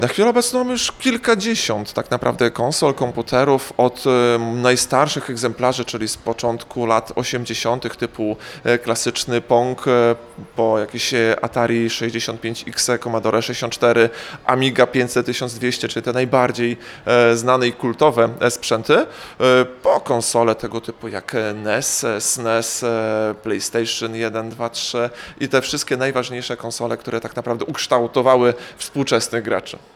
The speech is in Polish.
Na chwilę obecną mamy już kilkadziesiąt tak naprawdę konsol, komputerów od najstarszych egzemplarzy, czyli z początku lat 80. typu klasyczny Pong, po jakieś Atari 65X, Commodore 64, Amiga 500, 1200, czyli te najbardziej znane i kultowe sprzęty, po konsole tego typu jak NES, SNES, PlayStation 1, 2, 3 i te wszystkie najważniejsze konsole, które tak naprawdę ukształtowały współczesnych graczy.